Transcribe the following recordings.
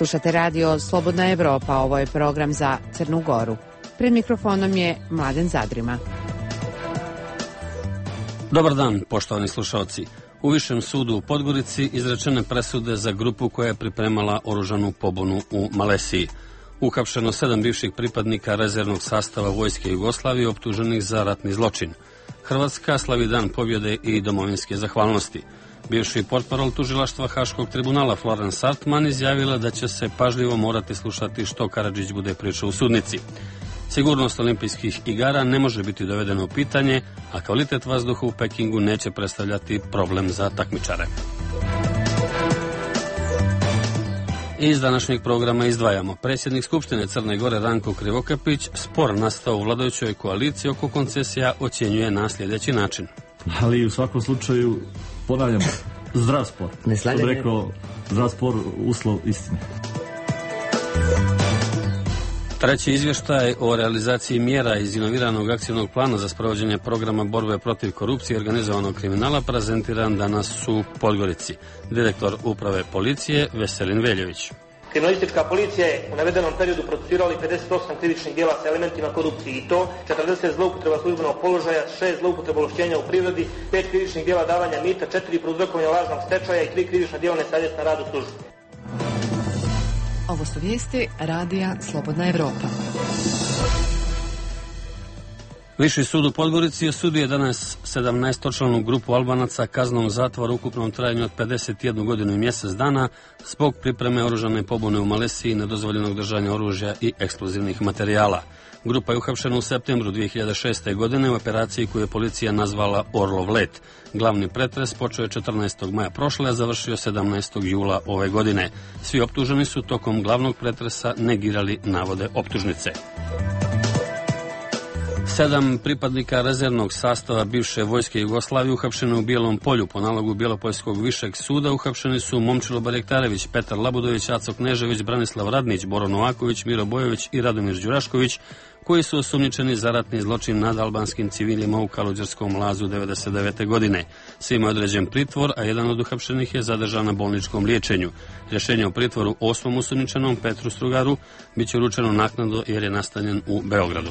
Slušate radio Slobodna Evropa, ovo je program za Crnu Goru. Pred mikrofonom je Mladen Zadrima. Dobar dan, poštovani slušalci. U Višem sudu u Podgorici izrečene presude za grupu koja je pripremala oružanu pobunu u Malesiji. Uhapšeno 7 bivših pripadnika rezervnog sastava Vojske Jugoslavije optuženih za ratni zločin. Hrvatska slavi dan pobjede i domovinske zahvalnosti. Bivši portparol tužilaštva Haškog tribunala Florence Sartman izjavila da će se pažljivo morati slušati što Karadžić bude pričao u sudnici. Sigurnost olimpijskih igara ne može biti dovedena u pitanje, a kvalitet vazduha u Pekingu neće predstavljati problem za takmičare. Iz današnjeg programa izdvajamo. Predsjednik Skupštine Crne Gore Ranko Krivokapić spor nastao u vladajućoj koaliciji oko koncesija ocjenjuje na sljedeći način. Ali u svakom slučaju, ponavljamo, zdrav spor. Što bi rekao, zdrav spor, uslov istine. Treći izvještaj o realizaciji mjera iz inoviranog akcijnog plana za sprovođenje programa borbe protiv korupcije i organizovanog kriminala prezentiran danas u Podgorici. Direktor uprave policije Veselin Veljević. Kriminalistička policija je u navedenom periodu procesuirala 58 krivičnih djela sa elementima korupcije i to 40 zloupotreba službenog položaja, 6 zloupotreba ovlašćenja u privredi, 5 krivičnih djela davanja mita, 4 prouzrokovanja lažnog stečaja i 3 krivična djela nesavjestan rad u službi. Ovo su vijesti radija Slobodna Evropa. Viši sud u Podgorici osudio je danas 17-članu grupu Albanaca kaznom zatvora u ukupnom trajanju od 51 godinu i mjesec dana zbog pripreme oružane pobune u Malesiji, nedozvoljenog držanja oružja i eksplozivnih materijala. Grupa je uhapšena u septembru 2006. godine u operaciji koju je policija nazvala Orlov let. Glavni pretres počeo je 14. maja prošle, a završio 17. jula ove godine. Svi optuženi su tokom glavnog pretresa negirali navode optužnice. 7 pripadnika rezervnog sastava bivše Vojske Jugoslavije uhapšeni u Bijelom Polju po nalogu Bjelopoljskog višeg suda. Uhapšeni su Momčilo Barjektarević, Petar Labudović, Aco Knežević, Branislav Radnić, Boro Novaković, Miro Bojović i Radomir Đurašković, koji su osumnjičeni za ratni zločin nad albanskim civilima u Kaluđerskom Lazu 1999. godine. Svima je određen pritvor, a jedan od uhapšenih je zadržan na bolničkom liječenju. Rješenje o pritvoru 8. osumnjičenom Petru Strugaru bit će uručeno naknadno jer je nastanjen u Beogradu.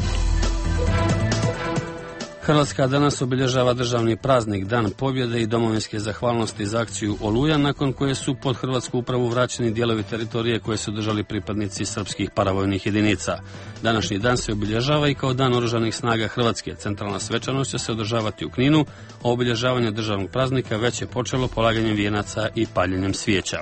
Hrvatska danas obilježava državni praznik Dan pobjede i domovinske zahvalnosti za akciju Oluja, nakon koje su pod hrvatsku upravu vraćeni dijelovi teritorije koje su držali pripadnici srpskih paravojnih jedinica. Današnji dan se obilježava i kao Dan oružanih snaga Hrvatske. Centralna svečanost će se održavati u Kninu, a obilježavanje državnog praznika već je počelo polaganjem vijenaca i paljenjem svijeća.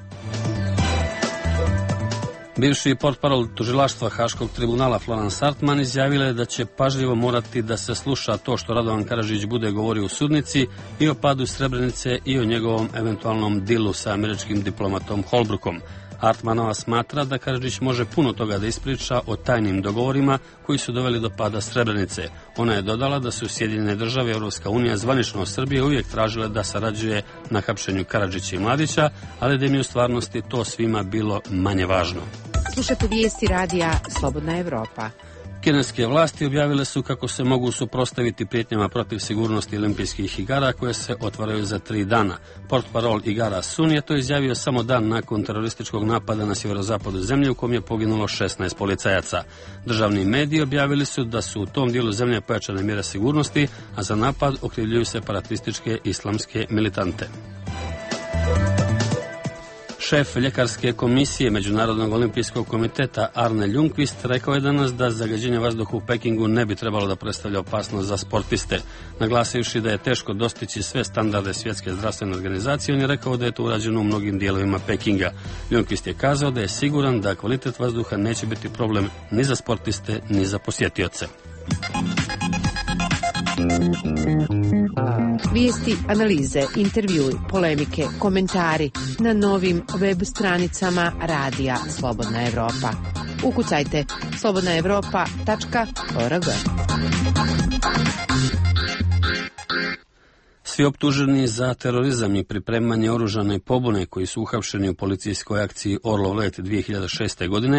Bivši portparol tužilaštva Haškog tribunala Florence Sartman izjavila je da će pažljivo morati da se sluša to što Radovan Karadžić bude govorio u sudnici i o padu Srebrenice i o njegovom eventualnom dilu sa američkim diplomatom Holbrookom. Hartmanova smatra da Karadžić može puno toga da ispriča o tajnim dogovorima koji su doveli do pada Srebrenice. Ona je dodala da su Sjedinjene države i Europska unija zvanično od Srbije uvijek tražile da sarađuje na hapšenju Karadžića i Mladića, ali da im je u stvarnosti to svima bilo manje važno. Slušate vijesti radija Slobodna Evropa. Kineske vlasti objavile su kako se mogu suprotstaviti prijetnjama protiv sigurnosti olimpijskih igara koje se otvaraju za 3 dana. Portparol igara Sun je to izjavio samo dan nakon terorističkog napada na sjeverozapadu zemlje u kom je poginulo 16 policajaca. Državni mediji objavili su da su u tom dijelu zemlje pojačane mjere sigurnosti, a za napad okrivljuju separatističke islamske militante. Šef ljekarske komisije Međunarodnog olimpijskog komiteta Arne Ljungqvist rekao je danas da zagađenje vazduha u Pekingu ne bi trebalo da predstavlja opasnost za sportiste. Naglasivši da je teško dostići sve standarde svjetske zdravstvene organizacije, on je rekao da je to urađeno u mnogim dijelovima Pekinga. Ljungqvist je kazao da je siguran da kvalitet vazduha neće biti problem ni za sportiste ni za posjetioce. Vijesti, analize, intervjui, polemike, komentari na novim web stranicama radija Slobodna Evropa. Ukucajte slobodnaevropa.org. Svi optuženi za terorizam i pripremanje oružane pobune koji su uhapšeni u policijskoj akciji Orlov let 2006. godine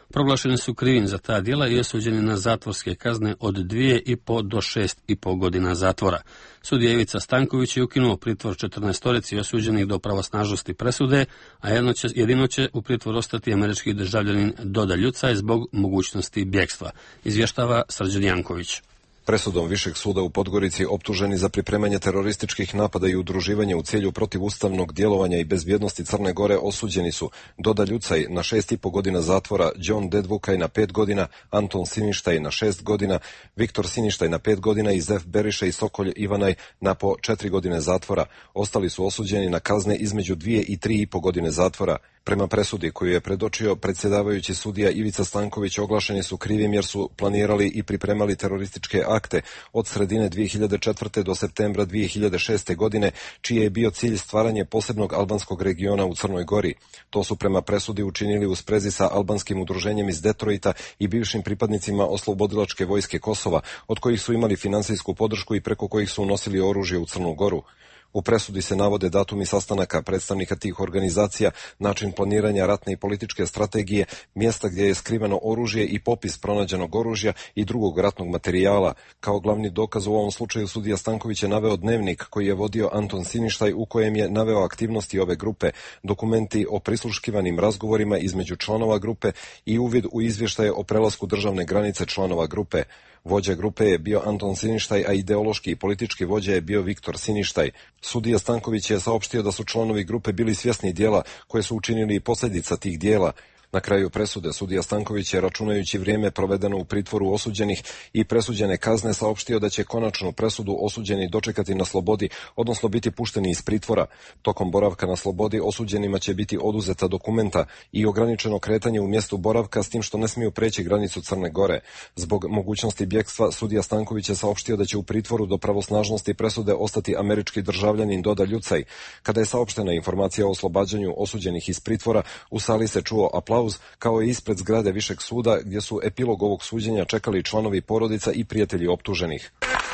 Proglašeni su krivim za ta djela i osuđeni na zatvorske kazne od 2,5 do 6,5 godina zatvora. Sudija Ivica Stanković je ukinuo pritvor 14 osuđenih do pravosnažnosti presude, a jedino će u pritvor ostati američki državljanin Doda Ljucaj zbog mogućnosti bjegstva, izvještava Srđan Janković. Presudom Višeg suda u Podgorici optuženi za pripremanje terorističkih napada i udruživanje u cilju protivustavnog djelovanja i bezbjednosti Crne Gore osuđeni su Doda Ljucaj na 6,5 godina zatvora, Đon Dedvukaj na 5 godina, Anton Siništaj na 6 godina, Viktor Siništaj na 5 godina i Zef Beriša i Sokolj Ivanaj na po 4 godine zatvora. Ostali su osuđeni na kazne između 2 i 3,5 godine zatvora. Prema presudi koju je predočio predsjedavajući sudija Ivica Stanković, oglašeni su krivim jer su planirali i pripremali terorističke akte od sredine 2004. do septembra 2006. godine, čiji je bio cilj stvaranje posebnog albanskog regiona u Crnoj Gori. To su prema presudi učinili u sprezi sa albanskim udruženjem iz Detroita i bivšim pripadnicima oslobodilačke vojske Kosova, od kojih su imali finansijsku podršku i preko kojih su unosili oružje u Crnu Goru. U presudi se navode datumi sastanaka predstavnika tih organizacija, način planiranja ratne i političke strategije, mjesta gdje je skriveno oružje i popis pronađenog oružja i drugog ratnog materijala. Kao glavni dokaz u ovom slučaju sudija Stanković je naveo dnevnik koji je vodio Anton Siništaj, u kojem je naveo aktivnosti ove grupe, dokumenti o prisluškivanim razgovorima između članova grupe i uvid u izvještaje o prelasku državne granice članova grupe. Vođa grupe je bio Anton Siništaj, a ideološki i politički vođa je bio Viktor Siništaj. Sudija Stanković je saopštio da su članovi grupe bili svjesni djela koje su učinili i posljedica tih djela. Na kraju presude sudija Stanković je, računajući vrijeme provedeno u pritvoru osuđenih i presuđene kazne, saopštio da će konačnu presudu osuđeni dočekati na slobodi, odnosno biti pušteni iz pritvora. Tokom boravka na slobodi osuđenima će biti oduzeta dokumenta i ograničeno kretanje u mjestu boravka, s tim što ne smiju preći granicu Crne Gore. Zbog mogućnosti bjegstva sudija Stanković je saopštio da će u pritvoru do pravosnažnosti presude ostati američki državljanin Doda Ljucaj. Kada je saopštena informacija o oslobađanju osuđenih iz pritvora, u sali se čuo aplauz, kao i ispred zgrade Višeg suda, gdje su epilog ovog suđenja čekali članovi porodica i prijatelji optuženih.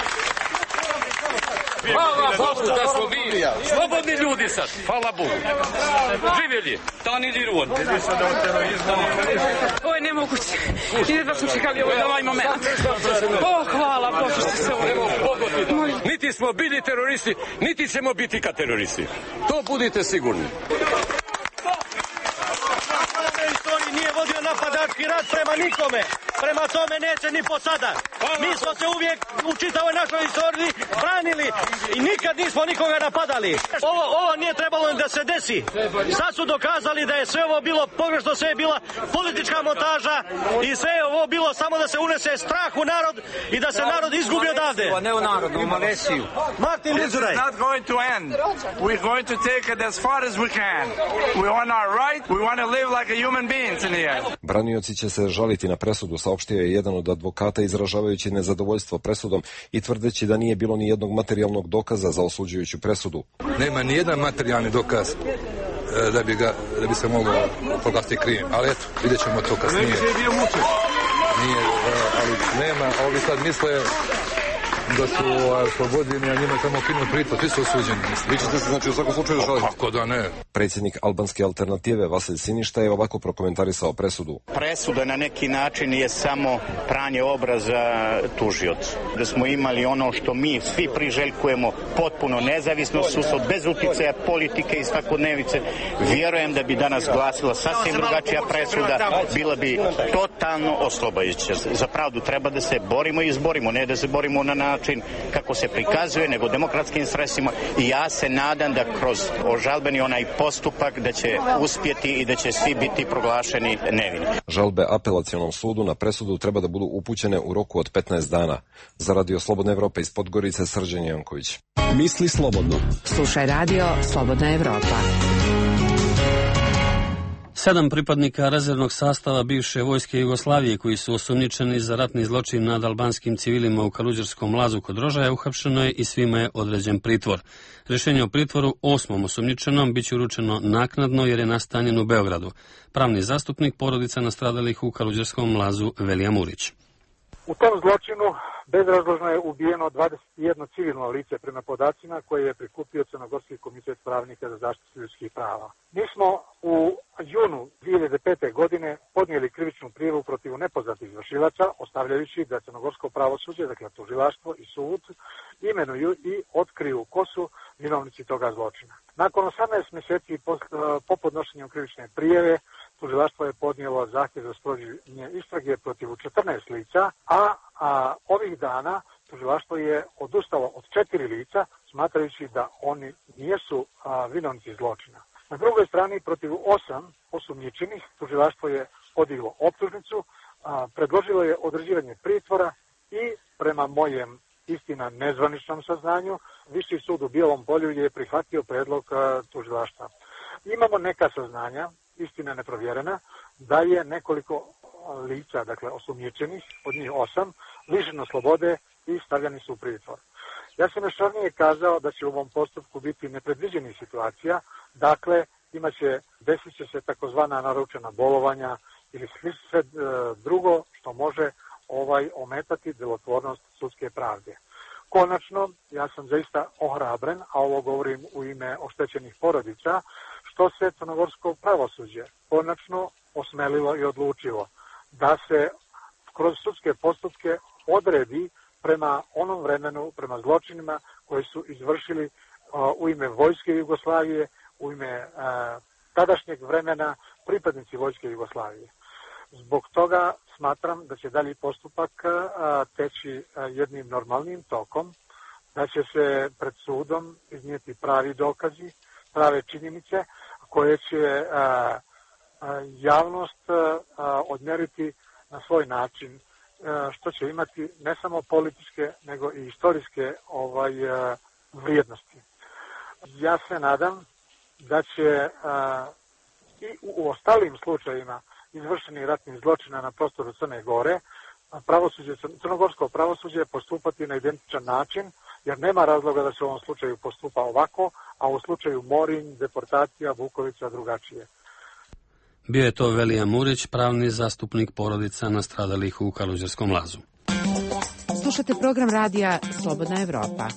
Hvala Bogu da smo mi slobodni ljudi sad, hvala Bogu. Živjeli, tani dirun. Ovo je nemoguće. Jedva smo čekali ovaj moment. Hvala Bogu što se ovo. Niti smo bili teroristi, niti ćemo biti kao teroristi. To budite sigurni. Nije vodio napadački rat prema nikome. Prema tome neće ni po sada. Mi smo se uvijek u čitavoj našoj istoriji branili i nikad nismo nikoga napadali. Ovo nije trebalo da se desi. Sad su dokazali da je sve ovo bilo pogrešno, sve je bila politička montaža i sve je ovo bilo samo da se unese strah u narod i da se narod izgubi odavde. Ne u narodu, u Malesiju. Martin Lizuraj. It's not going to end. We're going to take it as far as we can. We want our right. We want to live like a human beings in the end. Branioci će se žaliti na presudu, saopštio je jedan od advokata, izražavajući nezadovoljstvo presudom i tvrdeći da nije bilo ni jednog materijalnog dokaza za osuđujuću presudu. Nema ni jedan materijalni dokaz da bi se moglo proglasiti krivim, ali eto, vidjet ćemo to kasnije. Nije, ali nema, ovi sad misle da su oslobođeni, a njima samo kinu pritvor, svi su osuđeni. Vi ćete se, znači, u svakom slučaju žaliti? Kako da ne? Predsjednik albanske alternative Vasilj Siništa je ovako prokomentarisao presudu. Presuda na neki način je samo pranje obraza tužiocu. Da smo imali ono što mi svi priželjkujemo, potpuno nezavisno sudstvo, bez uticaja politike i svakodnevice, vjerujem da bi danas glasila sasvim drugačija presuda, bila bi totalno oslobađajuća. Za pravdu treba da se borimo i izborimo, ne da se borimo na način kako se prikazuje, nego demokratskim sredstvima, i ja se nadam da kroz žalbeni onaj postupak da će uspjeti i da će svi biti proglašeni nevini. Žalbe apelacionom sudu na presudu treba da budu upućene u roku od 15 dana. Za Radio Slobodna Evropa iz Podgorice, Srđan Janković. Misli slobodno. Slušaj Radio Slobodna Evropa. 7 pripadnika rezervnog sastava bivše vojske Jugoslavije koji su osumnjičeni za ratni zločin nad albanskim civilima u Kaluđerskom lazu kod Rožaja uhapšeno je i svima je određen pritvor. Rješenje o pritvoru 8. osumnjičenom biće uručeno naknadno jer je nastanjen u Beogradu. Pravni zastupnik porodica nastradalih u Kaluđerskom lazu Velija Murić. U tom zločinu bezrazložno je ubijeno 21 civilno lice prema podacima koje je prikupio Crnogorski komitet pravnika za zaštitu ljudskih prava. Mi smo u junu 2005. godine podnijeli krivičnu prijavu protiv nepoznatih izvršilaca, ostavljajući da crnogorsko pravosuđe, dakle tužilaštvo i sud, imenuju i otkriju ko su vinovnici toga zločina. Nakon 18 mjeseci po podnošenju krivične prijave, tužilaštvo je podnijelo zahtjev za sprovođenje istrage protiv 14 lica, a ovih dana tužilaštvo je odustalo od 4 lica, smatrajući da oni nijesu vinovnici zločina. Na drugoj strani, protiv 8 osumnjičenih, tužilaštvo je podiglo optužnicu, predložilo je određivanje pritvora i prema mojem istina nezvaničnom saznanju, Viši sud u Bijelom Polju je prihvatio predlog tužilaštva. Imamo neka saznanja, istina neprovjerena, da je nekoliko lica, dakle osumnjičenih, od njih 8, lišeno slobode i stavljani su u pritvor. Ja sam još ranije kazao da će u ovom postupku biti nepredviđenih situacija, dakle desit će se takozvana naručena bolovanja ili sve drugo što može ometati djelotvornost sudske pravde. Konačno, ja sam zaista ohrabren, a ovo govorim u ime oštećenih porodica, što se crnogorsko pravosuđe konačno osmelilo i odlučilo da se kroz sudske postupke odredi prema onom vremenu, prema zločinima koji su izvršili u ime Vojske Jugoslavije, u ime tadašnjeg vremena pripadnici Vojske Jugoslavije. Zbog toga smatram da će dalji postupak teći jednim normalnim tokom, da će se pred sudom iznijeti pravi dokazi, prave činjenice koje će javnost odmjeriti na svoj način, što će imati ne samo političke nego i historijske vrijednosti. Ja se nadam da će i u ostalim slučajevima izvršenih ratnih zločina na prostoru Crne Gore crnogorsko pravosuđe postupati na identičan način, jer nema razloga da se u ovom slučaju postupa ovako, a u slučaju Morinj, deportacija, Vukovica drugačije. Bio je to Velija Murić, pravni zastupnik porodica nastradalih u Kaluđerskom lazu. Slušate program radija Slobodna Evropa.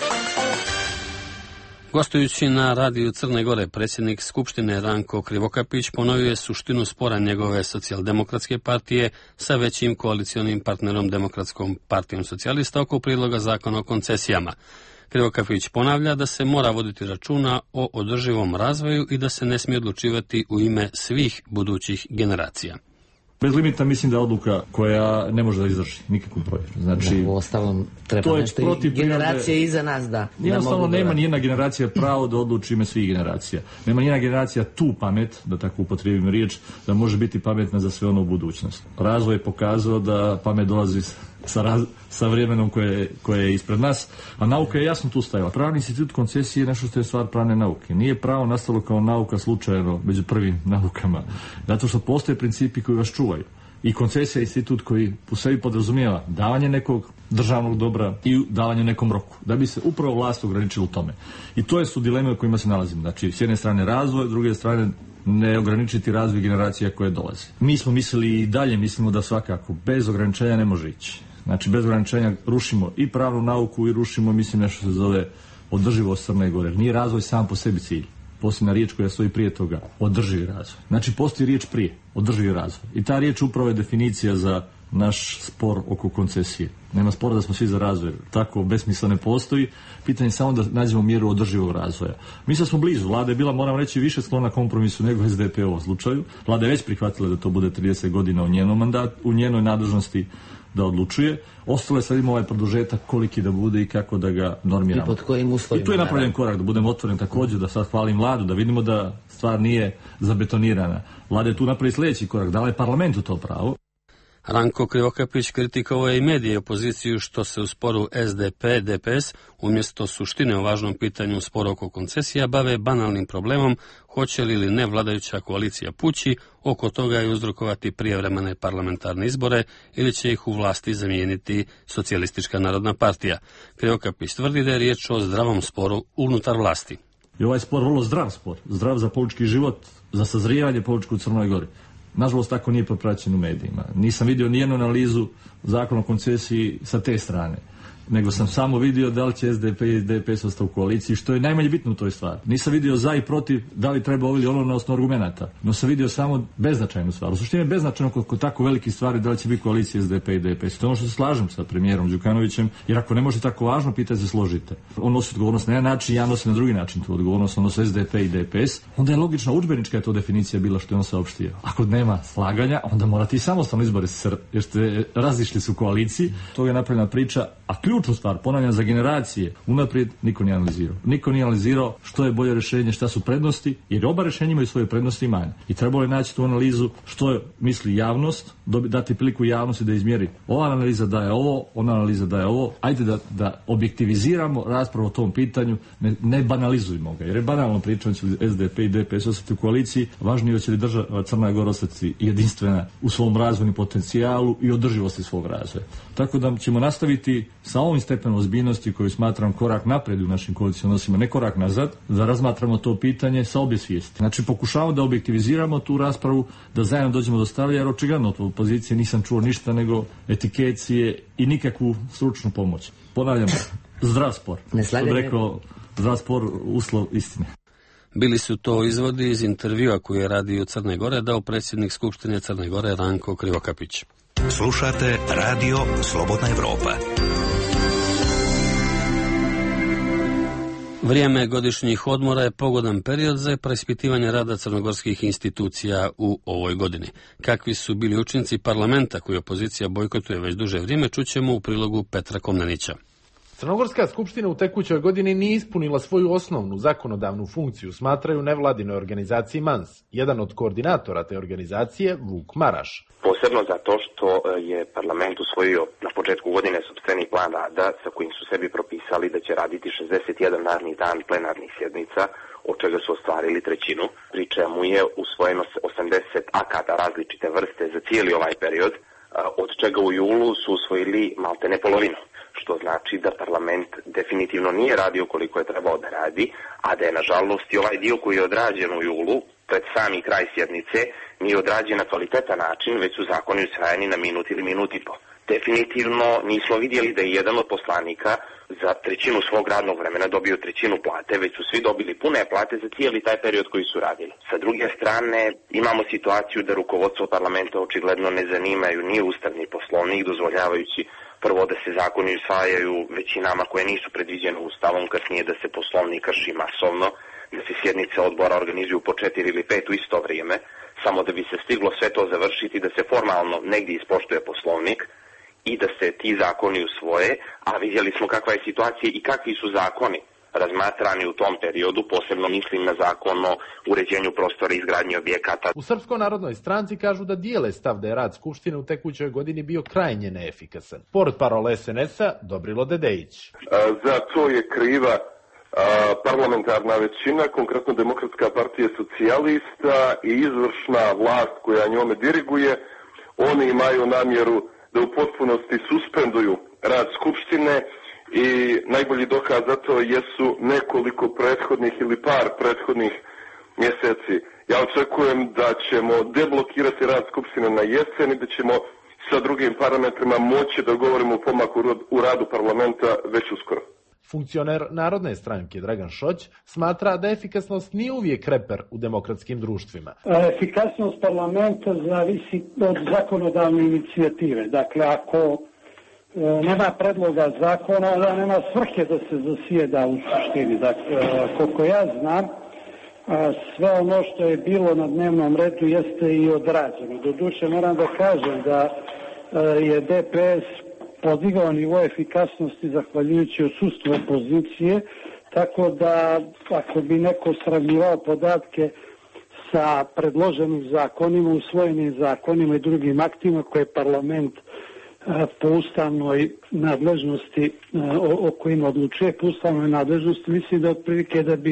Gostujući na radiju Crne Gore, predsjednik Skupštine Ranko Krivokapić ponovio je suštinu spora njegove socijaldemokratske partije sa većim koalicionim partnerom Demokratskom partijom socijalista oko prijedloga zakona o koncesijama. Krivokapić ponavlja da se mora voditi računa o održivom razvoju i da se ne smije odlučivati u ime svih budućih generacija. Bez limita mislim da je odluka koja ne može da izdrži nikakvu provjeru. Znači, u ostalom treba nešto i generacije iza nas da. Jednostavno nema nijedna generacija pravo da odluči ime svih generacija. Nema nijedna generacija tu pamet, da tako upotrijebim riječ, da može biti pametna za sve ono u budućnost. Razvoj je pokazao da pamet dolazi sa vremenom koje je ispred nas, a nauka je jasno tu stajala. Pravni institut koncesije je nešto što je stvar pravne nauke. Nije pravo nastalo kao nauka slučajno među prvim naukama, zato što postoje principi koji vas čuvaju. I koncesija je institut koji u sebi podrazumijeva davanje nekog državnog dobra i davanje nekom roku, da bi se upravo vlast ograničila u tome. I to su dileme u kojima se nalazimo. Znači, s jedne strane razvoj, s druge strane ne ograničiti razvoj generacija koje dolaze. Mi smo mislili i dalje mislimo da svakako bez ograničenja ne može ići. Znači, bez ograničenja rušimo i pravnu nauku i rušimo, mislim, nešto se zove održivost Crne Gore. Nije razvoj sam po sebi cilj. Posljedna riječ koja stoji prije toga, održivi razvoj. Znači, postoji riječ prije, održivi razvoj. I ta riječ upravo je definicija za naš spor oko koncesije. Nema spora da smo svi za razvoj. Tako besmisla ne postoji. Pitanje je samo da nađemo mjeru održivog razvoja. Mi smo blizu. Vlada je bila, moram reći, više sklona kompromisu nego SDP u ovom slučaju. Vlada je već prihvatila da to bude 30 godina u njenom mandatu, u njenoj nadležnosti da odlučuje. Ostalo je sad ima ovaj produžetak koliki da bude i kako da ga normiramo. I pod kojim uslovima. I tu je napravljen korak, da budemo otvoreni također, da sad hvalim Vladu, da vidimo da stvar nije zabetonirana. Vlada je tu napravila sljedeći korak, dala je parlamentu to pravo. Ranko Krivokapić kritikovao je i medije i opoziciju što se u sporu SDP-DPS umjesto suštine o važnom pitanju spora oko koncesija bave banalnim problemom hoće li ili ne vladajuća koalicija pući, oko toga je uzrokovati prijevremene parlamentarne izbore ili će ih u vlasti zamijeniti Socijalistička narodna partija. Krivokapić tvrdi da je riječ o zdravom sporu unutar vlasti. I ovaj spor vrlo zdrav spor, zdrav za politički život, za sazrijevanje političkog u Crnoj Gori. nažalost tako nije popraćen u medijima. Nisam vidio nijednu analizu zakona o koncesiji sa te strane, nego sam samo vidio da li će SDP i DPS ostati u koaliciji, što je najmanje bitno u toj stvari. Nisam vidio za i protiv da li treba ovo ili ono na osnovu argumenata, no sam vidio samo beznačajnu stvar. U suštini je beznačajno kod tako velikih stvari da li će biti koalicija SDP i DPS. To je ono što se slažem sa premijerom Đukanovićem, jer ako ne može tako važno pitanje se složite. On nosi odgovornost na jedan način, ja nosim na drugi način tu odgovornost, on nosi SDP i DPS. Onda je logično, udžbenička je to definicija bila što je on saopštio. Ako nema slaganja, onda morate i samostalno izbore jer ste razišli su u koaliciji. To je napravljena priča, a ključnu stvar, ponavljam, za generacije unaprijed niko nije analizirao. Niko nije analizirao što je bolje rješenje, šta su prednosti, jer oba rješenja imaju svoje prednosti i manje. I trebalo je naći tu analizu što misli javnost, dati priliku javnosti da izmjeri. Ova analiza daje ovo, ona analiza daje ovo. Ajde da objektiviziramo raspravu o tom pitanju, ne banalizujmo ga. Jer je banalno pričano će li SDP i DPS ostati u koaliciji, važnije će li država Crna Gora ostati jedinstvena u svom razvojnom potencijalu i održivosti svog razvoja. Tako da ćemo nastaviti sa ovim stepenom ozbiljnosti koju smatram korak naprijed u našim koalicijskim odnosima, ne korak nazad, da razmatramo to pitanje sa obje svijesti. Znači pokušavamo da objektiviziramo tu raspravu, da zajedno dođemo do stavlja, jer očigledno od opozicije nisam čuo ništa nego etikecije i nikakvu stručnu pomoć. Ponavljam, zdrav spor. Što bi rekao, zdrav spor, uslov istine. Bili su to izvodi iz intervjua koji je radio Crne Gore dao predsjednik Skupštine Crne Gore Ranko Krivokapić. Slušate Radio Slobodna Evropa. Vrijeme godišnjih odmora je pogodan period za preispitivanje rada crnogorskih institucija u ovoj godini. Kakvi su bili učinci parlamenta koji opozicija bojkotuje već duže vrijeme, čućemo u prilogu Petra Komnenića. Crnogorska skupština u tekućoj godini nije ispunila svoju osnovnu zakonodavnu funkciju, smatraju nevladinoj organizaciji MANS. Jedan od koordinatora te organizacije, Vuk Maraš. Posebno zato što je parlament usvojio na početku godine sopstveni plan rada sa kojim su sebi propisali da će raditi 61 naredni dan plenarnih sjednica, od čega su ostvarili trećinu, pri čemu je usvojeno 80 akata različite vrste za cijeli ovaj period, od čega u julu su usvojili maltene polovinu. Što znači da parlament definitivno nije radio koliko je trebao da radi, a da je nažalost i ovaj dio koji je odrađen u julu, pred sami kraj sjednice, nije odrađen na kvalitetan način, već su zakoni usvajani na minut ili minut i po. Definitivno nismo vidjeli da je jedan od poslanika za trećinu svog radnog vremena dobio trećinu plate, već su svi dobili pune plate za cijeli taj period koji su radili. Sa druge strane, imamo situaciju da rukovodstvo parlamenta očigledno ne zanimaju ni ustavni poslovnik, dozvoljavajući prvo da se zakoni usvajaju većinama koje nisu predviđene ustavom, kasnije da se poslovnik krši masovno, da se sjednice odbora organizuju po 4 ili 5 u isto vrijeme, samo da bi se stiglo sve to završiti, da se formalno negdje ispoštuje poslovnik i da se ti zakoni usvoje, a vidjeli smo kakva je situacija i kakvi su zakoni razmatrani u tom periodu, posebno mislim na zakon o uređenju prostora i izgradnji objekata. U Srpskoj narodnoj stranci kažu da dijele stav da je rad Skupštine u tekućoj godini bio krajnje neefikasan. Portparol SNS-a Dobrilo Dedejić. Za to je kriva parlamentarna većina, konkretno Demokratska partija socijalista i izvršna vlast koja njome diriguje. Oni imaju namjeru da u potpunosti suspenduju rad Skupštine i najbolji dokaz za to jesu nekoliko prethodnih ili par prethodnih mjeseci. Ja očekujem da ćemo deblokirati rad Skupštine na jesen i da ćemo sa drugim parametrima moći da govorimo o pomaku u radu parlamenta već uskoro. Funkcioner Narodne stranke Dragan Šoć smatra da efikasnost nije uvijek reper u demokratskim društvima. Efikasnost parlamenta zavisi od zakonodavne inicijative. Dakle, ako nema predloga zakona, onda nema svrhe da se zasjeda u suštini. Dakle, koliko ja znam, sve ono što je bilo na dnevnom redu jeste i odrađeno. Doduše, moram da kažem da je DPS podigao nivo efikasnosti zahvaljujući odsustvu opozicije, tako da ako bi neko sravnjivao podatke sa predloženim zakonima, usvojenim zakonima i drugim aktima koje parlament po ustavnoj nadležnosti o kojima odlučuje, po ustavnoj nadležnosti, mislim da otprilike da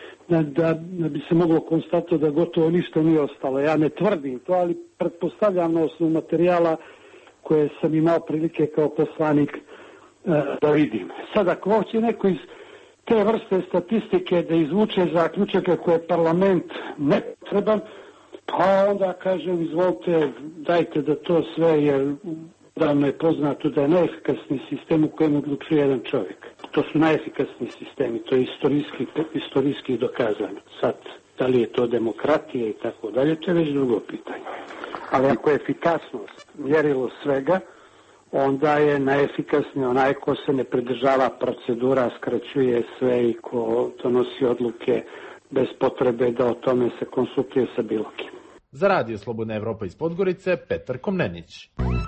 bi se moglo konstatovati da gotovo ništa nije ostalo. Ja ne tvrdim to, ali pretpostavljam na osnovu materijala koje sam imao prilike kao poslanik da vidim. Sad, ako hoće neko iz te vrste statistike da izvuče zaključaka koje je parlament nepotreban, Pa onda kažem, izvolite, dajte da to sve, jer davno je poznato da je najefikasniji sistem u kojem odlučuje jedan čovjek. To su najefikasniji sistemi, to je istorijski dokazano. Sad, da li je to demokratija i tako dalje, to je već drugo pitanje. Ali ako je efikasnost mjerilo svega, onda je najefikasniji onaj ko se ne pridržava procedura, skraćuje sve i ko donosi odluke bez potrebe da o tome se konsultuje sa bilo kim. Za Radio Slobodna Evropa iz Podgorice, Petar Komnenić.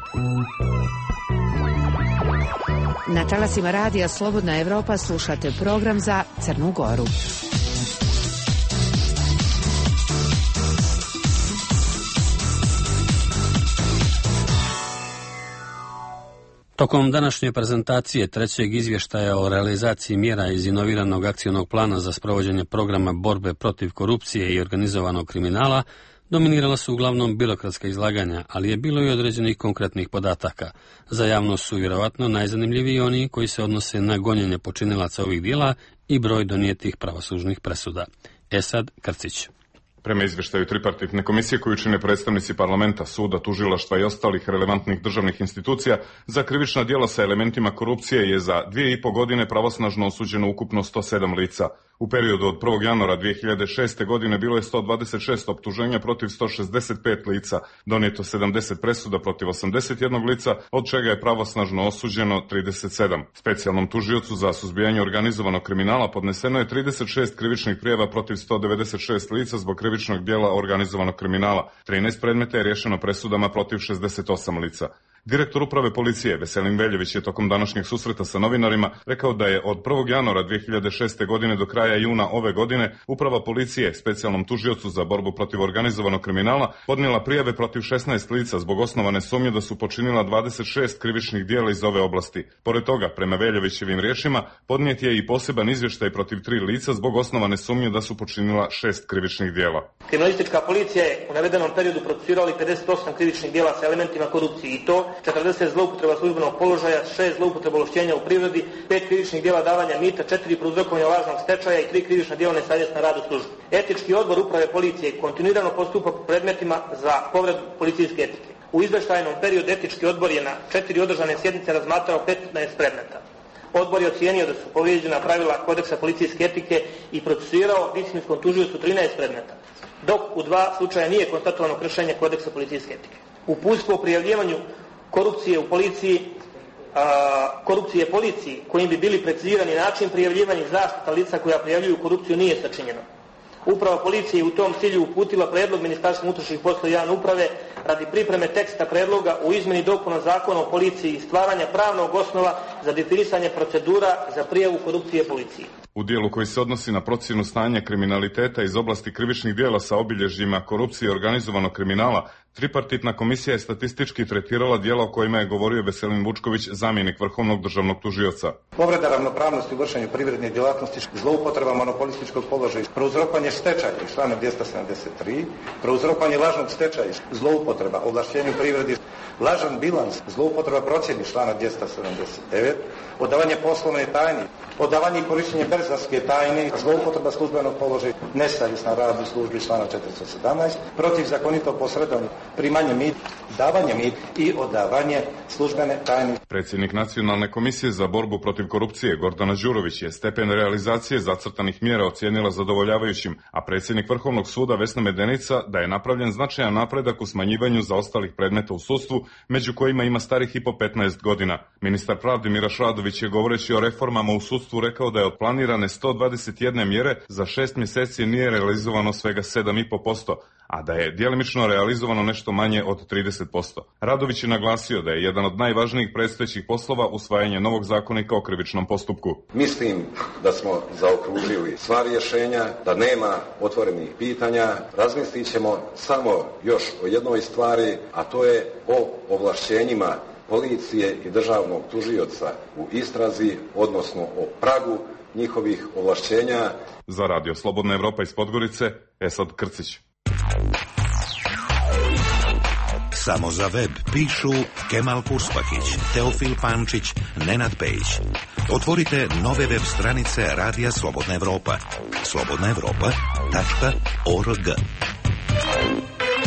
Na talasima Radija Slobodna Evropa slušate program za Crnu Goru. Tokom današnje prezentacije trećeg izvještaja o realizaciji mjera iz inoviranog akcionog plana za sprovođenje programa borbe protiv korupcije i organizovanog kriminala, dominirala su uglavnom birokratska izlaganja, ali je bilo i određenih konkretnih podataka. Za javnost su vjerovatno najzanimljiviji oni koji se odnose na gonjenje počinilaca ovih djela i broj donijetih pravosudnih presuda. Esad Krcić. Prema izvještaju tripartitne komisije koju čine predstavnici parlamenta, suda, tužilaštva i ostalih relevantnih državnih institucija, za krivična djela sa elementima korupcije je za 2,5 godine pravosnažno osuđeno ukupno 107 lica. U periodu od 1. januara 2006. godine bilo je 126 optuženja protiv 165 lica, donijeto 70 presuda protiv 81 lica, od čega je pravosnažno osuđeno 37. Specijalnom tužiocu za suzbijanje organizovanog kriminala podneseno je 36 krivičnih prijava protiv 196 lica zbog krivičnog djela organizovanog kriminala. 13 predmeta je riješeno presudama protiv 68 lica. Direktor uprave policije Veselin Veljević je tokom današnjeg susreta sa novinarima rekao da je od 1. januara 2006. godine do kraja juna ove godine uprava policije specijalnom tužiocu za borbu protiv organizovanog kriminala podnijela prijave protiv 16 lica zbog osnovane sumnje da su počinila 26 krivičnih djela iz ove oblasti. Pored toga, prema Veljevićevim riječima, podnijet je i poseban izvještaj protiv 3 lica zbog osnovane sumnje da su počinila 6 krivičnih djela. Kriminalistička policija je u navedenom periodu procesuirala 58 krivičnih djela sa elementima korupcije i to 40 zloupotreba službenog položaja, 6 zloupotreba ovlašćenja u prirodi, 5 krivičnih djela davanja mita, 4 prouzrokovanja lažnog stečaja i 3 krivična djela nesavjesna rad u službi. Etički odbor uprave policije kontinuirano postupa po predmetima za povredu policijske etike. U izveštajnom periodu etički odbor je na 4 održane sjednice razmatrao 15 predmeta. Odbor je ocijenio da su povrijeđena pravila kodeksa policijske etike i procesuirao disciplinskom tužiocu 13 predmeta, dok u 2 slučaja nije konstatovano kršenje kodeksa policijske etike. Uputstvo o prijavljivanju korupcije u policiji, korupcije policiji, kojim bi bili precizirani način prijavljivanja i zaštita lica koja prijavljuju korupciju nije sačinjeno. Uprava policije je u tom cilju uputila predlog Ministarstva unutrašnjih poslova i javne uprave radi pripreme teksta predloga u izmjeni dopuna Zakona o policiji i stvaranja pravnog osnova za definisanje procedura za prijavu korupcije policiji. U dijelu koji se odnosi na procjenu stanja kriminaliteta iz oblasti krivičnih djela sa obilježjima korupcije i organizovanog kriminala, tripartitna komisija je statistički tretirala djela o kojima je govorio Veselin Vučković, zamjenik vrhovnog državnog tužioca. Povreda ravnopravnosti u vršenju privredne djelatnosti, zloupotreba monopolističkog položaja, prouzrokovanje stečaja, članak 273, prouzrokovanje lažnog stečaja, zloupotreba ovlašćenju privredi, lažan bilans, zloupotreba procjeni, članak 279, odavanje poslovne tajne, odavanje i korištenje berzanske tajne, zloupotreba službenog položaja, nesavjesna rad u službi, članak 417, protivzakonito posredovanje, primanje mita, davanje mita i odavanje službene tajne. Predsjednik Nacionalne komisije za borbu protiv korupcije Gordana Đurović je stepen realizacije zacrtanih mjera ocijenila zadovoljavajućim, a predsjednik Vrhovnog suda Vesna Medenica da je napravljen značajan napredak u smanjivanju zaostalih predmeta u sudstvu, među kojima ima starih i po 15 godina. Ministar pravde Miraš Radović je govoreći o reformama u sudstvu rekao da je od planirane 121 mjere za 6 mjeseci nije realizovano svega 7,5%, a da je djelimično realizovano nešto manje od 30%. Radović je naglasio da je jedan od najvažnijih predstojećih poslova usvajanje novog zakonika o krivičnom postupku. Mislim da smo zaokružili sva rješenja, da nema otvorenih pitanja. Razmislit ćemo samo još o jednoj stvari, a to je o ovlašćenjima policije i državnog tužioca u istrazi, odnosno o pragu njihovih ovlašćenja. Za Radio Slobodna Evropa iz Podgorice, Esad Krcić. Samo za web pišu Kemal Kurspahić, Teofil Pančić, Nenad Pejić. Otvorite nove web stranice Radija Slobodna Evropa. slobodnaevropa.org.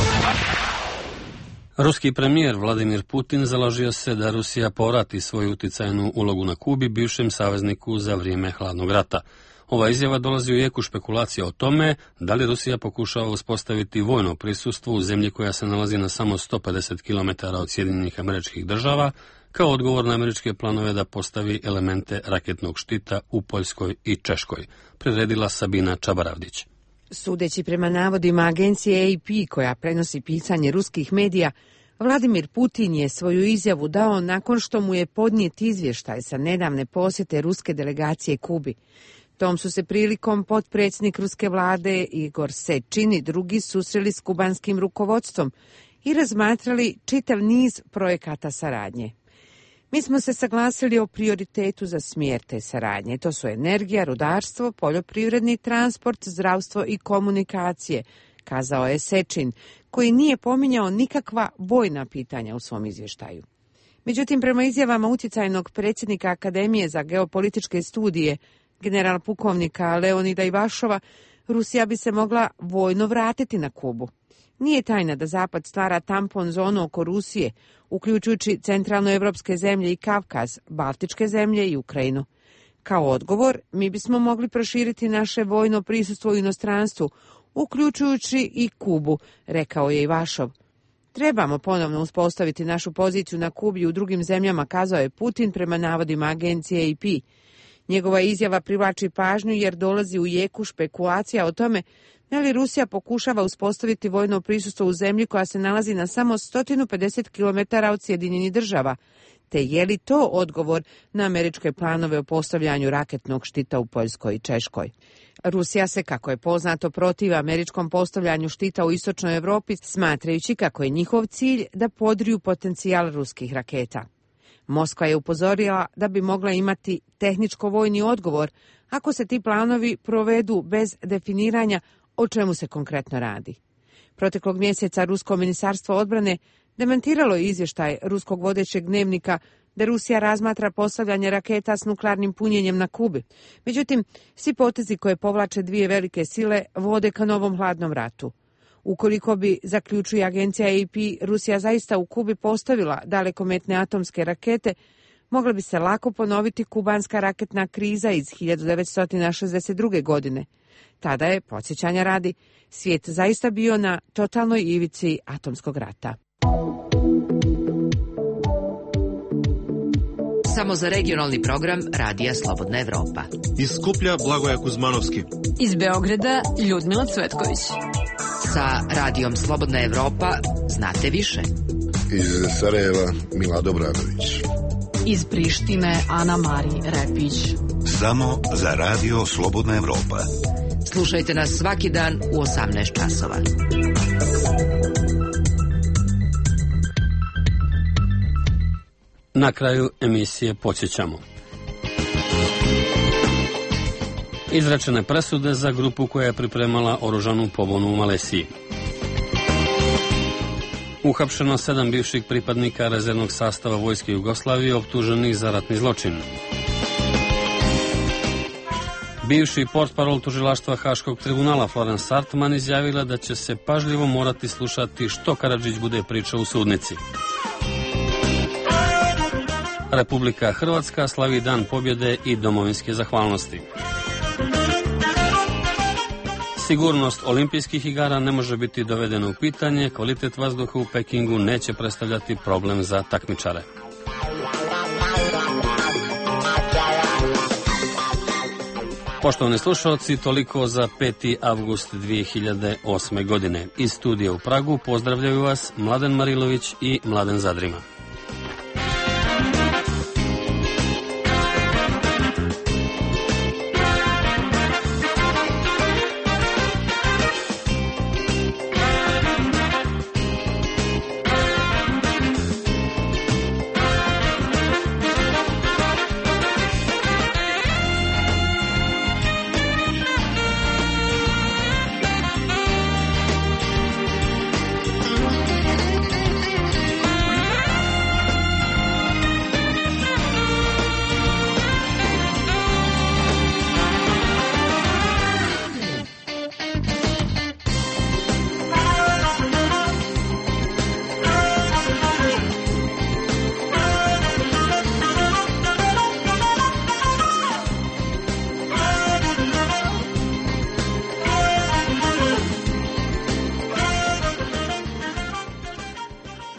Ruski premijer Vladimir Putin založio se da Rusija povrati svoju uticajnu ulogu na Kubi, bivšem savezniku za vrijeme hladnog rata. Ova izjava dolazi u jeku špekulacija o tome da li Rusija pokušava uspostaviti vojno prisustvo u zemlji koja se nalazi na samo 150 km od Sjedinjenih Američkih Država, kao odgovor na američke planove da postavi elemente raketnog štita u Poljskoj i Češkoj, priredila Sabina Čabaravdić. Sudeći prema navodima agencije AP koja prenosi pisanje ruskih medija, Vladimir Putin je svoju izjavu dao nakon što mu je podnijet izvještaj sa nedavne posjete ruske delegacije Kubi. Tom su se prilikom potpredsjednik ruske vlade Igor Sečin i drugi susreli s kubanskim rukovodstvom i razmatrali čitav niz projekata saradnje. Mi smo se saglasili o prioritetu za smjer te saradnje. To su energija, rudarstvo, poljoprivredni transport, zdravstvo i komunikacije, kazao je Sečin, koji nije pominjao nikakva vojna pitanja u svom izvještaju. Međutim, prema izjavama utjecajnog predsjednika Akademije za geopolitičke studije, general pukovnika Leonida Ivašova, Rusija bi se mogla vojno vratiti na Kubu. Nije tajna da Zapad stvara tampon zonu oko Rusije, uključujući centralnoevropske zemlje i Kavkaz, Baltičke zemlje i Ukrajinu. Kao odgovor, mi bismo mogli proširiti naše vojno prisustvo u inostranstvu, uključujući i Kubu, rekao je Ivašov. Trebamo ponovno uspostaviti našu poziciju na Kubi i u drugim zemljama, kazao je Putin prema navodima agencije AP. Njegova izjava privlači pažnju jer dolazi u jeku špekulacija o tome da li Rusija pokušava uspostaviti vojno prisustvo u zemlji koja se nalazi na samo 150 km od Sjedinjenih Država, te je li to odgovor na američke planove o postavljanju raketnog štita u Poljskoj i Češkoj. Rusija se, kako je poznato, protiv američkom postavljanju štita u istočnoj Europi, smatrajući kako je njihov cilj da podriju potencijal ruskih raketa. Moskva je upozorila da bi mogla imati tehničko-vojni odgovor ako se ti planovi provedu bez definiranja o čemu se konkretno radi. Proteklog mjeseca Rusko ministarstvo odbrane demantiralo je izvještaj ruskog vodećeg dnevnika da Rusija razmatra postavljanje raketa s nuklearnim punjenjem na Kubi. Međutim, svi potezi koje povlače dvije velike sile vode ka novom hladnom ratu. Ukoliko bi, zaključuje agencija AP, Rusija zaista u Kubi postavila dalekometne atomske rakete, mogla bi se lako ponoviti kubanska raketna kriza iz 1962. godine. Tada je, podsjećanja radi, svijet zaista bio na totalnoj ivici atomskog rata. Samo za regionalni program Radija Slobodna Evropa. Iz Skuplja Blagoja Kuzmanovski. Iz Beograda Ljudmila Cvetković. Sa Radijom Slobodna Evropa znate više. Iz Sarajeva Mila Dobranović. Iz Prištine Ana Mari Repić. Samo za Radio Slobodna Evropa. Slušajte nas svaki dan u 18 časova. Na kraju emisije podsjećamo. Izrečene presude za grupu koja je pripremala oružanu pobunu u Malesiji. Uhapšeno 7 bivših pripadnika rezervnog sastava vojske Jugoslavije optuženih za ratni zločin. Bivši portparol tužilaštva Haškog tribunala Florence Sartman izjavila da će se pažljivo morati slušati što Karadžić bude pričao u sudnici. Republika Hrvatska slavi Dan pobjede i domovinske zahvalnosti. Sigurnost olimpijskih igara ne može biti dovedena u pitanje, kvalitet vazduha u Pekingu neće predstavljati problem za takmičare. Poštovani slušalci, toliko za 5. avgust 2008. godine. Iz studija u Pragu pozdravljaju vas Mladen Marilović i Mladen Zadrima.